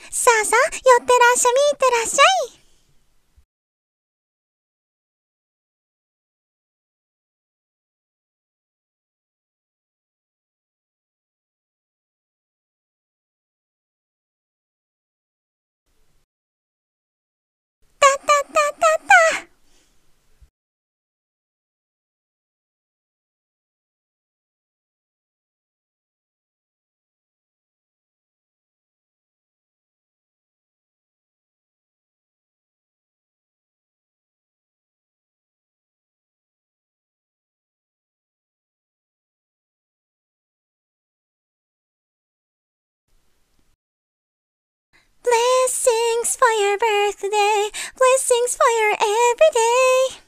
さあさあ、寄ってらっしゃみ、いってらっしゃい。たたたたた。Blessings for your birthday, blessings for your everyday.